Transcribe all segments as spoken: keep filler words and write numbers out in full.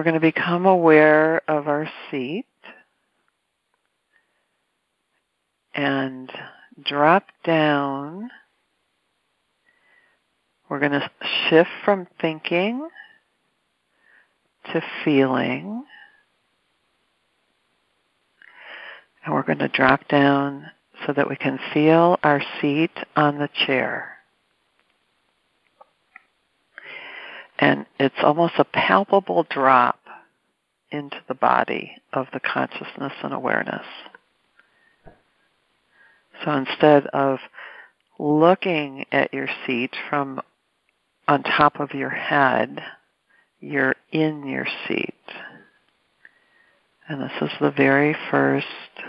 we're going to become aware of our seat and drop down. We're going to shift from thinking to feeling. And we're going to drop down so that we can feel our seat on the chair. And it's almost a palpable drop into the body of the consciousness and awareness. So instead of looking at your seat from on top of your head, you're in your seat. And this is the very first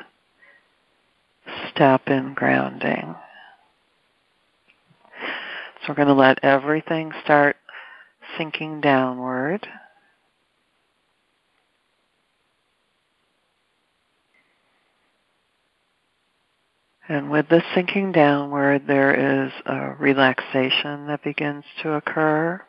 step in grounding. So we're going to let everything start sinking downward. And with this sinking downward, there is a relaxation that begins to occur.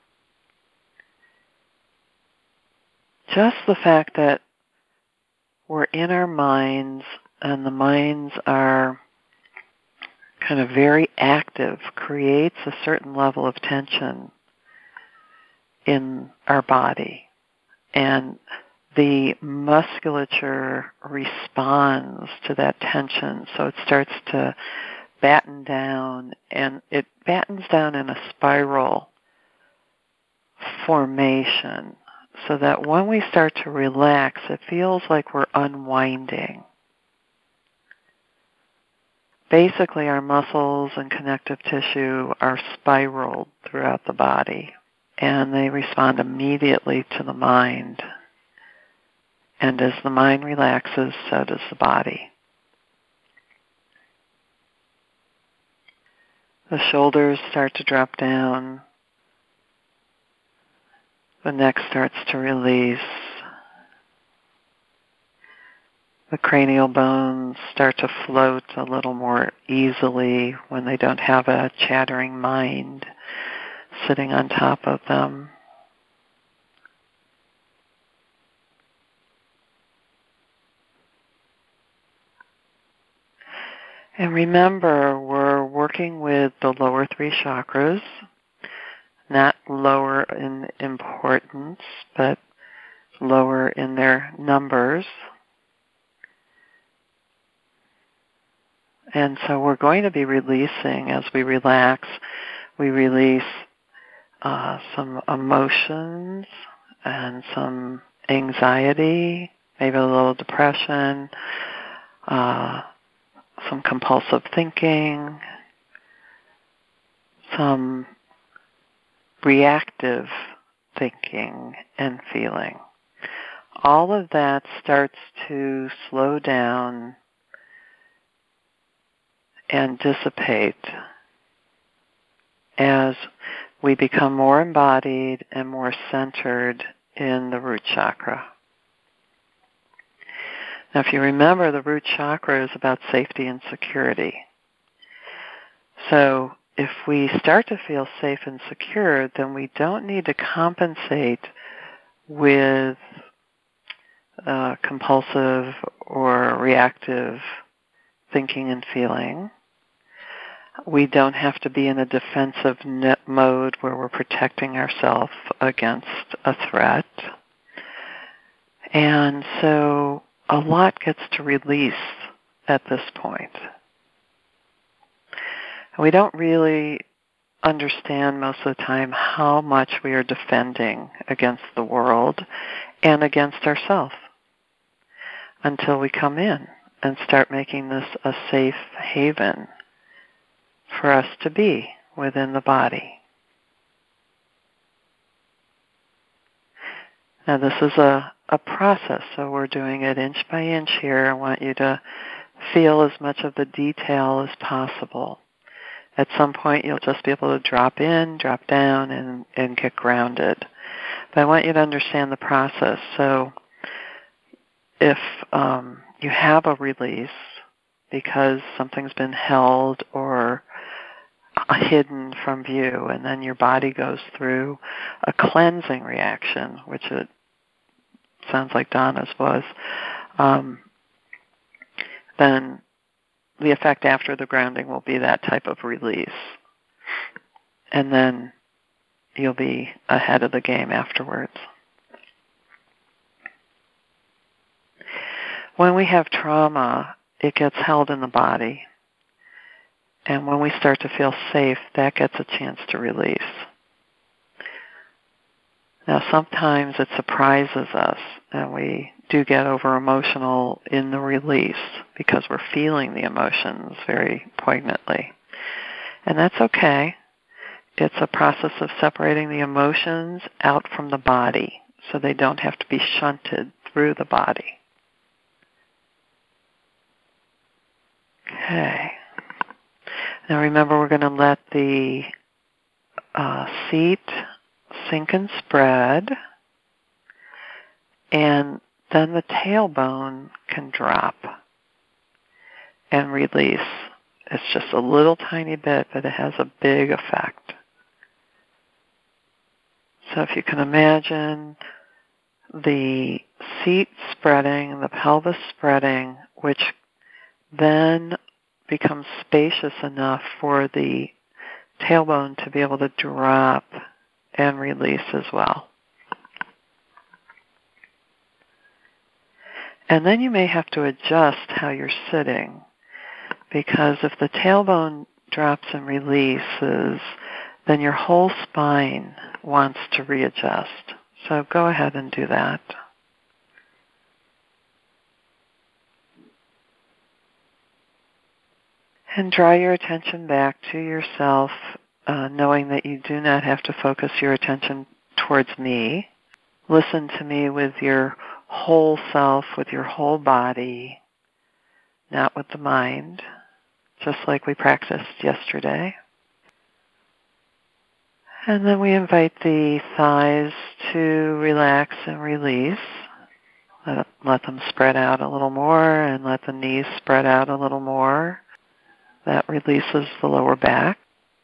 Just the fact that we're in our minds and the minds are kind of very active creates a certain level of tension in our body. And the musculature responds to that tension, so it starts to batten down, and it battens down in a spiral formation, so that when we start to relax, it feels like we're unwinding. Basically, our muscles and connective tissue are spiraled throughout the body, and they respond immediately to the mind. And as the mind relaxes, so does the body. The shoulders start to drop down. The neck starts to release. The cranial bones start to float a little more easily when they don't have a chattering mind sitting on top of them. And remember, we're working with the lower three chakras, not lower in importance, but lower in their numbers. And so we're going to be releasing, as we relax, we release uh, some emotions and some anxiety, maybe a little depression, uh, some compulsive thinking, some reactive thinking and feeling. All of that starts to slow down and dissipate as we become more embodied and more centered in the root chakra. Now, if you remember, the root chakra is about safety and security. So if we start to feel safe and secure, then we don't need to compensate with uh, compulsive or reactive thinking and feeling. We don't have to be in a defensive mode where we're protecting ourselves against a threat. And so a lot gets to release at this point. We don't really understand most of the time how much we are defending against the world and against ourselves until we come in and start making this a safe haven for us to be within the body. Now this is a, a process, so we're doing it inch by inch here. I want you to feel as much of the detail as possible. At some point you'll just be able to drop in, drop down, and, and get grounded. But I want you to understand the process. So if um, you have a release because something's been held or hidden from view, and then your body goes through a cleansing reaction, which it sounds like Donna's was, um, then the effect after the grounding will be that type of release. And then you'll be ahead of the game afterwards. When we have trauma, it gets held in the body. And when we start to feel safe, that gets a chance to release. Now, sometimes it surprises us, and we do get over-emotional in the release because we're feeling the emotions very poignantly. And that's okay. It's a process of separating the emotions out from the body so they don't have to be shunted through the body. Okay. Now remember, we're going to let the uh, seat sink and spread, and then the tailbone can drop and release. It's just a little tiny bit, but it has a big effect. So if you can imagine the seat spreading, the pelvis spreading, which then becomes spacious enough for the tailbone to be able to drop and release as well. And then you may have to adjust how you're sitting, because if the tailbone drops and releases, then your whole spine wants to readjust. So go ahead and do that. And draw your attention back to yourself, uh, knowing that you do not have to focus your attention towards me. Listen to me with your whole self, with your whole body, not with the mind, just like we practiced yesterday. And then we invite the thighs to relax and release. Let, let them spread out a little more, and let the knees spread out a little more. That releases the lower back.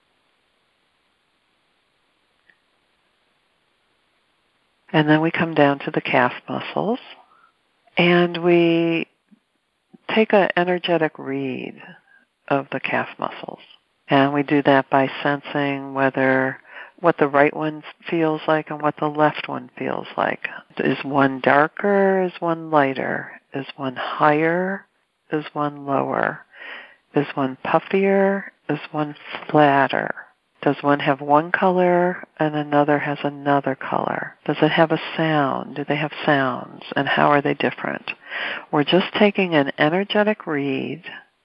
And then we come down to the calf muscles, and we take an energetic read of the calf muscles. And we do that by sensing whether what the right one feels like and what the left one feels like. Is one darker? Is one lighter? Is one higher? Is one lower? Is one puffier? Is one flatter? Does one have one color and another has another color? Does it have a sound? Do they have sounds? And how are they different? We're just taking an energetic read,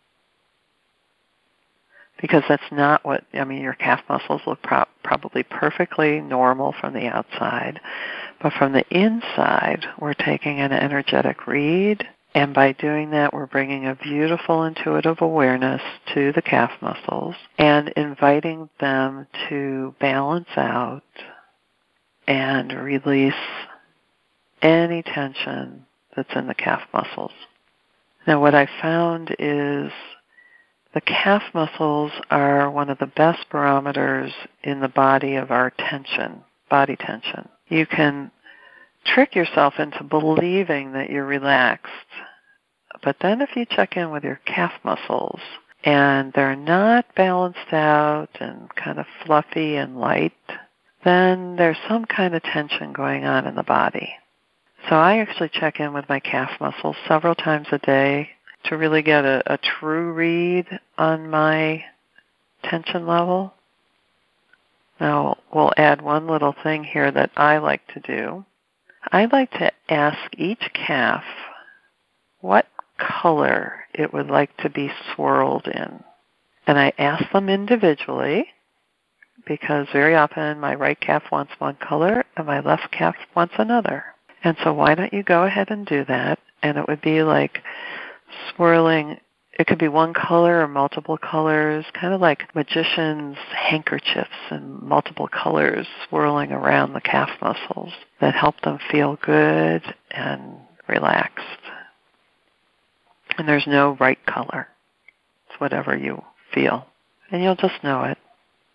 because that's not what, I mean, your calf muscles look pro- probably perfectly normal from the outside, but from the inside, we're taking an energetic read, and by doing that, we're bringing a beautiful intuitive awareness to the calf muscles and inviting them to balance out and release any tension that's in the calf muscles. Now, what I found is the calf muscles are one of the best barometers in the body of our tension, body tension. You can trick yourself into believing that you're relaxed, but then if you check in with your calf muscles and they're not balanced out and kind of fluffy and light, then there's some kind of tension going on in the body. So I actually check in with my calf muscles several times a day to really get a, a true read on my tension level. Now, we'll add one little thing here that I like to do. I like to ask each calf what color it would like to be swirled in. And I ask them individually, because very often my right calf wants one color and my left calf wants another. And so why don't you go ahead and do that? And it would be like swirling, it could be one color or multiple colors, kind of like magicians' handkerchiefs and multiple colors swirling around the calf muscles that help them feel good and relaxed. And there's no right color. It's whatever you feel. And you'll just know it.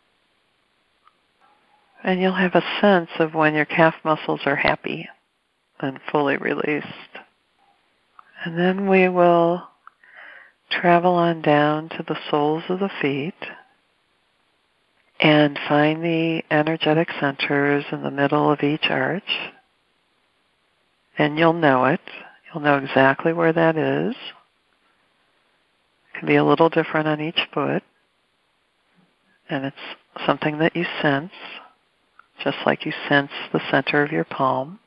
And you'll have a sense of when your calf muscles are happy and fully released. And then we will travel on down to the soles of the feet and find the energetic centers in the middle of each arch. And you'll know it. You'll know exactly where that is. It can be a little different on each foot. And it's something that you sense, just like you sense the center of your palm.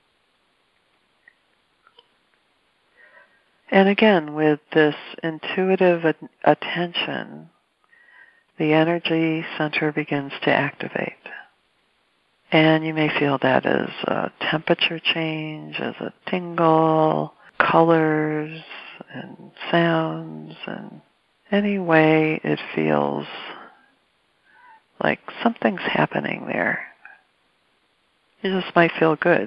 And again, with this intuitive attention, the energy center begins to activate. And you may feel that as a temperature change, as a tingle, colors and sounds, and any way it feels like something's happening there. You just might feel good.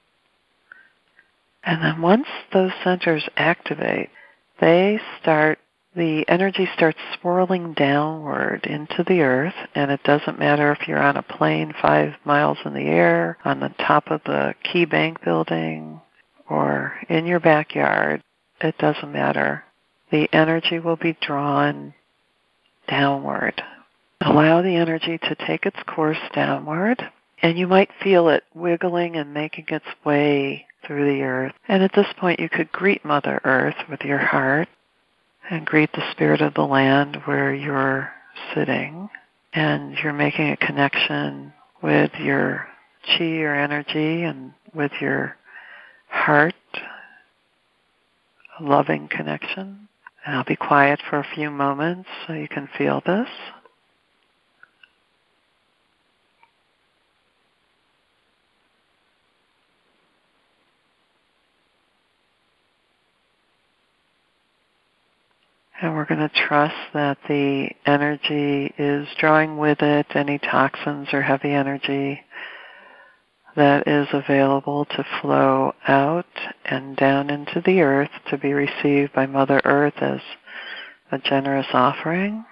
And then once those centers activate, they start, the energy starts swirling downward into the earth, and it doesn't matter if you're on a plane five miles in the air, on the top of the Key Bank building, or in your backyard. It doesn't matter. The energy will be drawn downward. Allow the energy to take its course downward, and you might feel it wiggling and making its way through the earth. And at this point, you could greet Mother Earth with your heart and greet the spirit of the land where you're sitting. And you're making a connection with your chi or energy and with your heart, a loving connection. And I'll be quiet for a few moments so you can feel this. And we're going to trust that the energy is drawing with it any toxins or heavy energy that is available to flow out and down into the earth to be received by Mother Earth as a generous offering.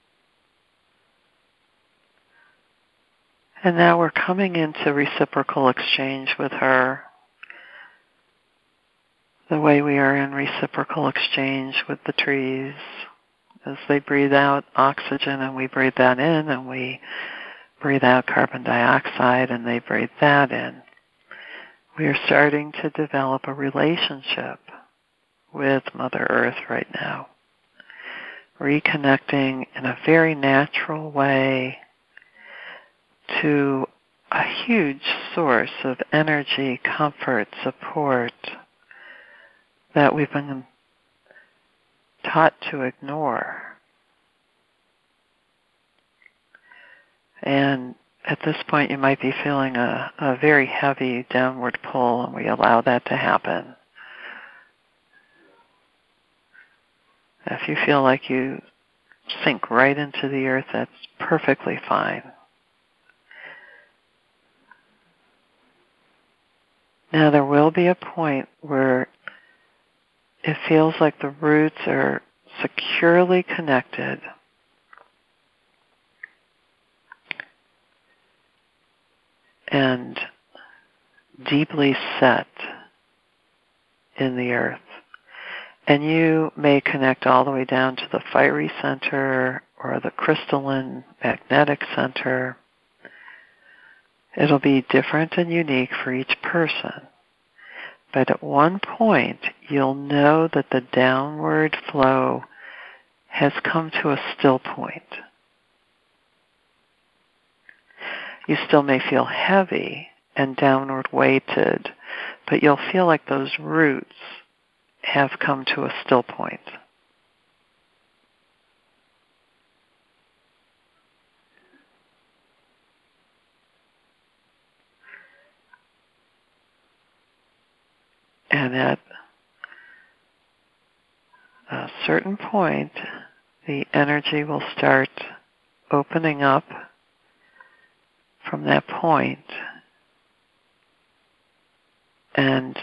And now we're coming into reciprocal exchange with her, the way we are in reciprocal exchange with the trees as they breathe out oxygen and we breathe that in, and we breathe out carbon dioxide and they breathe that in. We are starting to develop a relationship with Mother Earth right now, reconnecting in a very natural way to a huge source of energy, comfort, support that we've been taught to ignore. And at this point you might be feeling a, a very heavy downward pull, and we allow that to happen. If you feel like you sink right into the earth, that's perfectly fine. Now there will be a point where it feels like the roots are securely connected. And deeply set in the earth. And you may connect all the way down to the fiery center or the crystalline magnetic center. It'll be different and unique for each person. But at one point, you'll know that the downward flow has come to a still point. You still may feel heavy and downward weighted, but you'll feel like those roots have come to a still point. And at a certain point, the energy will start opening up from that point, and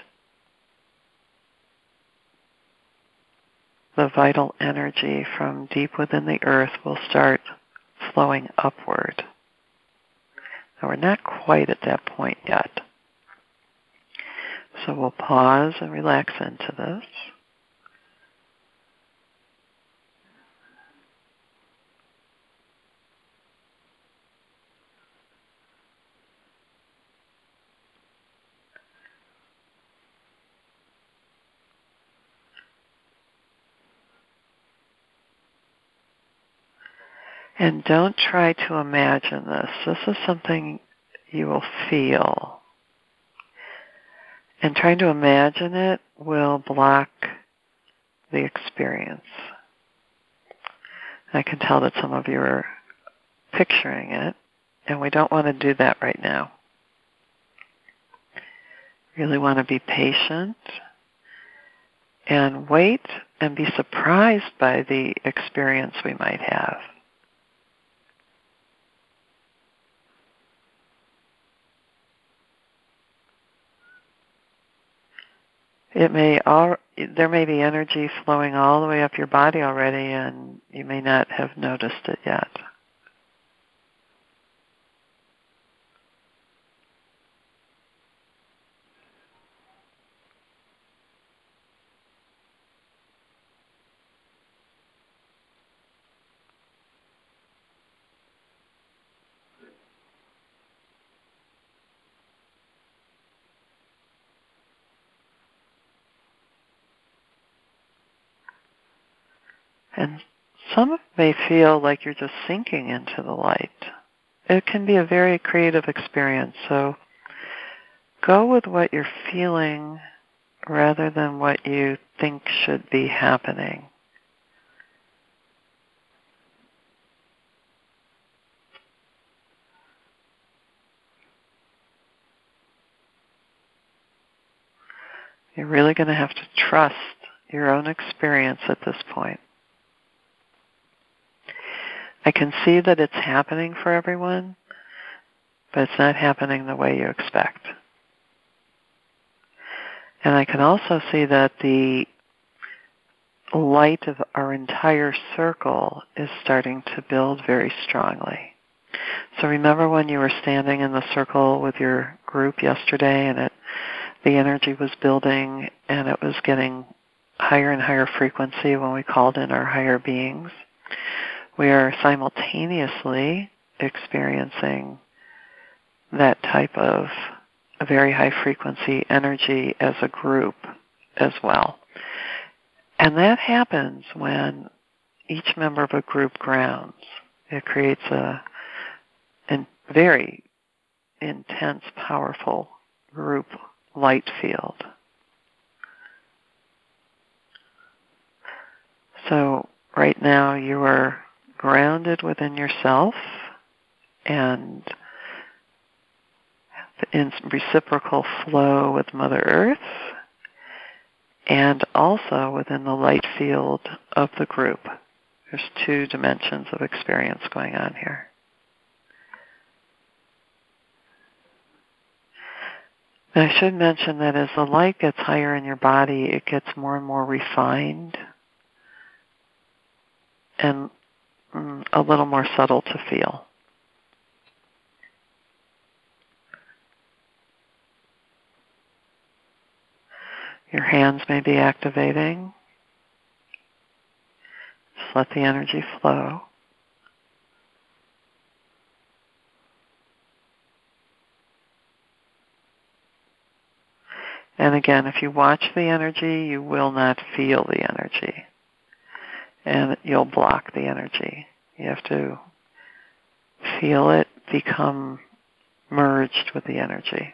the vital energy from deep within the earth will start flowing upward. Now we're not quite at that point yet. So we'll pause and relax into this. And don't try to imagine this. This is something you will feel. And trying to imagine it will block the experience. I can tell that some of you are picturing it, and we don't want to do that right now. Really want to be patient and wait and be surprised by the experience we might have. It may all, there may be energy flowing all the way up your body already, and you may not have noticed it yet. And some may feel like you're just sinking into the light. It can be a very creative experience, so go with what you're feeling rather than what you think should be happening. You're really going to have to trust your own experience at this point. I can see that it's happening for everyone, but it's not happening the way you expect. And I can also see that the light of our entire circle is starting to build very strongly. So remember when you were standing in the circle with your group yesterday and it, the energy was building and it was getting higher and higher frequency when we called in our higher beings? We are simultaneously experiencing that type of a very high frequency energy as a group as well. And that happens when each member of a group grounds. It creates a, a very intense, powerful group light field. So right now you are grounded within yourself and in reciprocal flow with Mother Earth, and also within the light field of the group. There's two dimensions of experience going on here. And I should mention that as the light gets higher in your body, it gets more and more refined and mm, a little more subtle to feel. Your hands may be activating. Just let the energy flow. And again, if you watch the energy, you will not feel the energy. And you'll block the energy. You have to feel it become merged with the energy.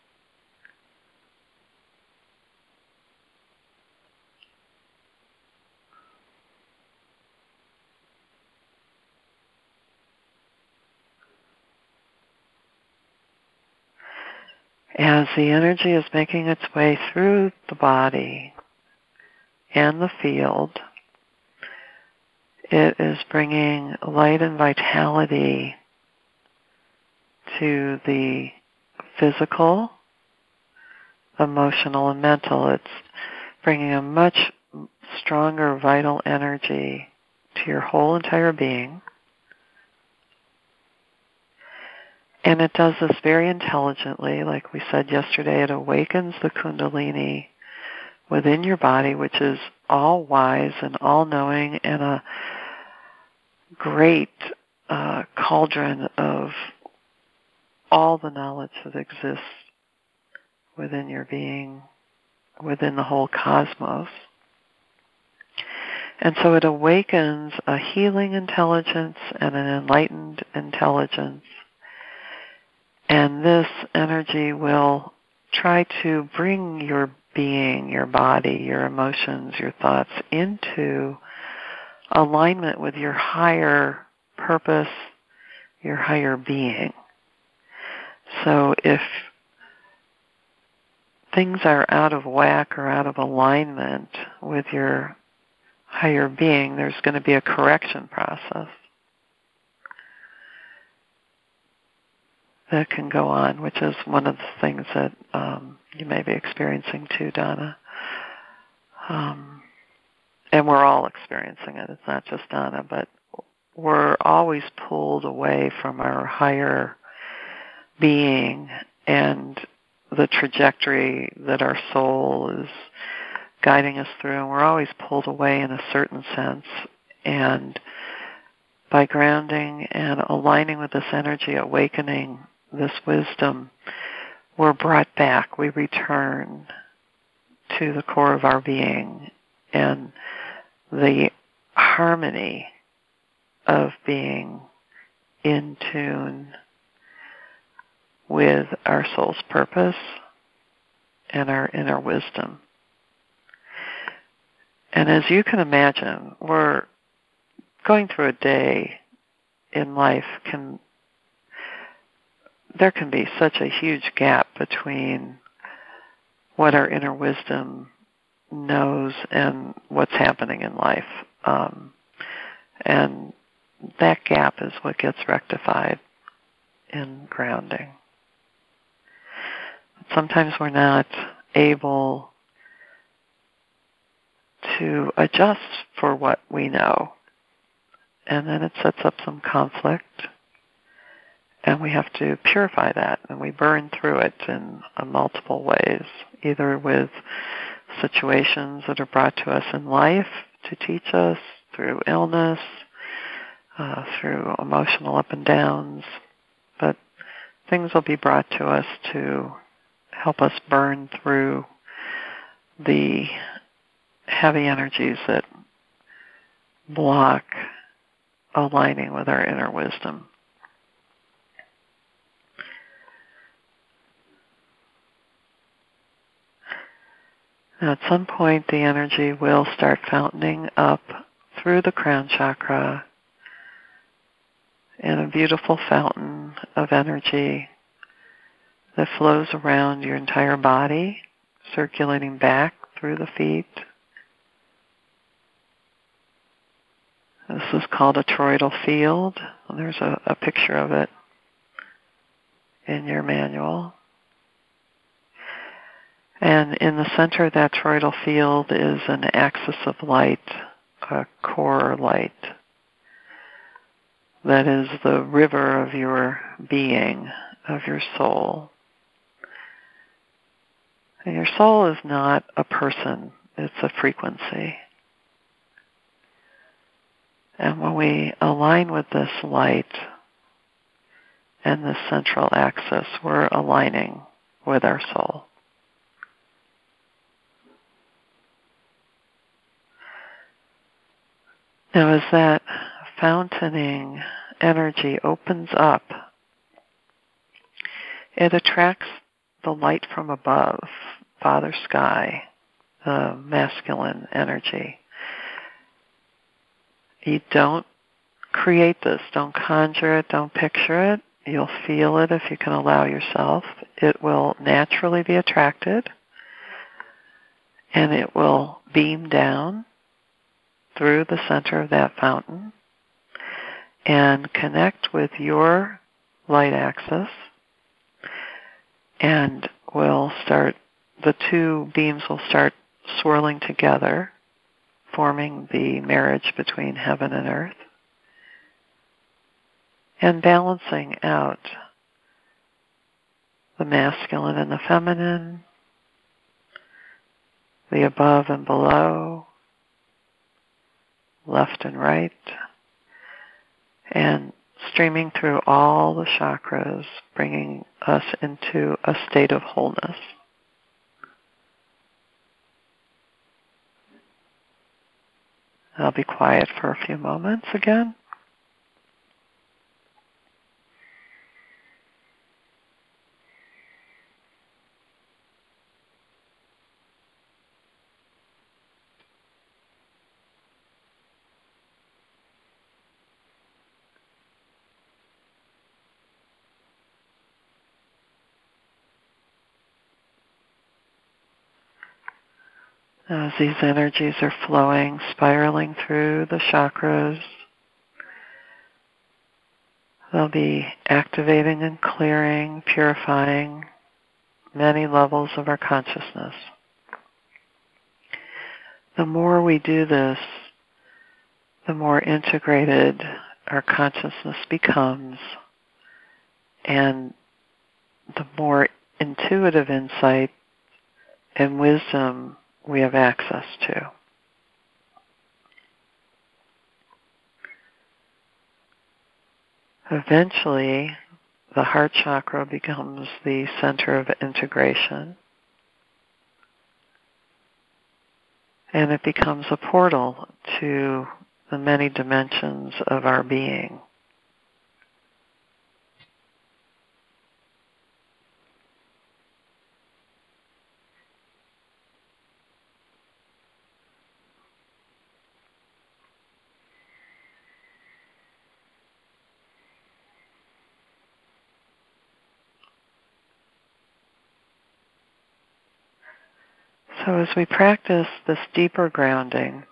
As the energy is making its way through the body and the field, it is bringing light and vitality to the physical, emotional, and mental. It's bringing a much stronger vital energy to your whole entire being. And it does this very intelligently. Like we said yesterday, it awakens the Kundalini within your body, which is all wise and all-knowing and a great uh, cauldron of all the knowledge that exists within your being, within the whole cosmos. And so it awakens a healing intelligence and an enlightened intelligence. And this energy will try to bring your being, your body, your emotions, your thoughts into alignment with your higher purpose, your higher being. So if things are out of whack or out of alignment with your higher being, there's going to be a correction process that can go on, which is one of the things that um, you may be experiencing too, Donna. Um, and we're all experiencing it. It's not just Donna, but we're always pulled away from our higher being and the trajectory that our soul is guiding us through, and we're always pulled away in a certain sense. And by grounding and aligning with this energy, awakening this wisdom, we're brought back. We return to the core of our being and the harmony of being in tune with our soul's purpose and our inner wisdom. And as you can imagine, we're going through a day in life can there can be such a huge gap between what our inner wisdom knows and what's happening in life. Um, and that gap is what gets rectified in grounding. Sometimes we're not able to adjust for what we know. And then it sets up some conflict. And we have to purify that. And we burn through it in uh, multiple ways, either with situations that are brought to us in life to teach us, through illness, uh, through emotional up and downs. But things will be brought to us to help us burn through the heavy energies that block aligning with our inner wisdom. Now, at some point, the energy will start fountaining up through the crown chakra in a beautiful fountain of energy that flows around your entire body, circulating back through the feet. This is called a toroidal field. There's a, a picture of it in your manual. And in the center of that toroidal field is an axis of light, a core light, that is the river of your being, of your soul. And your soul is not a person, it's a frequency. And when we align with this light and this central axis, we're aligning with our soul. Now, as that fountaining energy opens up, it attracts the light from above, Father Sky, the masculine energy. You don't create this, don't conjure it, don't picture it. You'll feel it if you can allow yourself. It will naturally be attracted, and it will beam down through the center of that fountain and connect with your light axis, and will start, the two beams will start swirling together, forming the marriage between heaven and earth, and balancing out the masculine and the feminine, the above and below, left and right, and streaming through all the chakras, bringing us into a state of wholeness. I'll be quiet for a few moments again. As these energies are flowing, spiraling through the chakras, they'll be activating and clearing, purifying many levels of our consciousness. The more we do this, the more integrated our consciousness becomes, and the more intuitive insight and wisdom we have access to. Eventually, the heart chakra becomes the center of integration, and it becomes a portal to the many dimensions of our being. So as we practice this deeper grounding,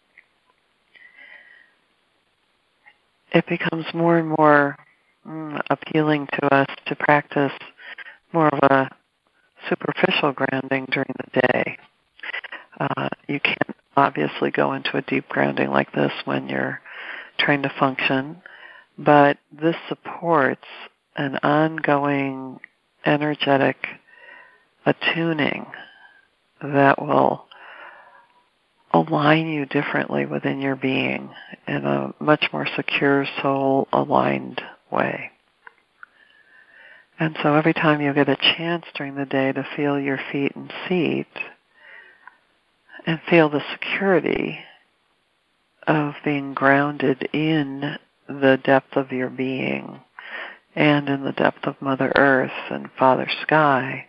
it becomes more and more mm, appealing to us to practice more of a superficial grounding during the day. Uh, you can't obviously go into a deep grounding like this when you're trying to function, but this supports an ongoing energetic attuning that will align you differently within your being in a much more secure, soul-aligned way. And so every time you get a chance during the day to feel your feet and seat and feel the security of being grounded in the depth of your being and in the depth of Mother Earth and Father Sky,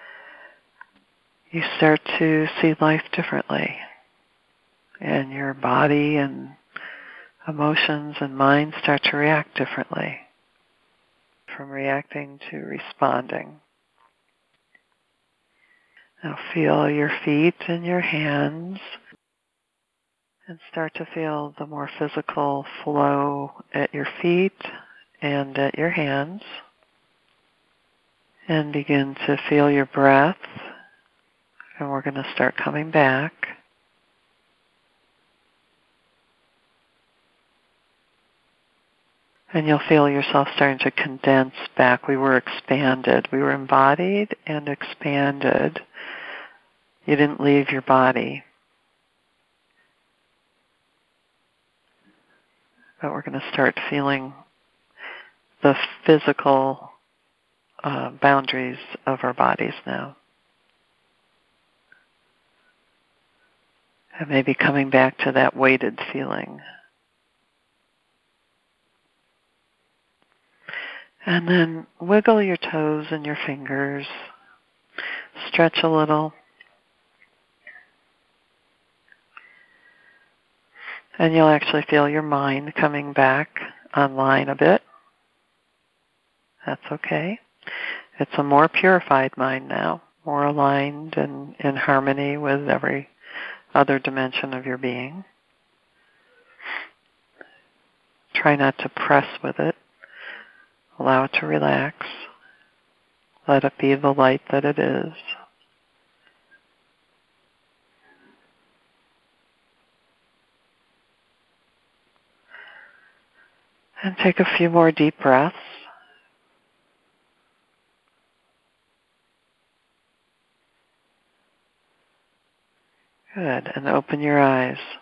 you start to see life differently. And your body and emotions and mind start to react differently, from reacting to responding. Now feel your feet and your hands and start to feel the more physical flow at your feet and at your hands. And begin to feel your breath. And we're going to start coming back. And you'll feel yourself starting to condense back. We were expanded. We were embodied and expanded. You didn't leave your body. But we're going to start feeling the physical uh, boundaries of our bodies now. And maybe coming back to that weighted feeling. And then wiggle your toes and your fingers. Stretch a little. And you'll actually feel your mind coming back online a bit. That's okay. It's a more purified mind now, more aligned and in harmony with every other dimension of your being. Try not to press with it. Allow it to relax. Let it be the light that it is. And take a few more deep breaths. Good. And open your eyes.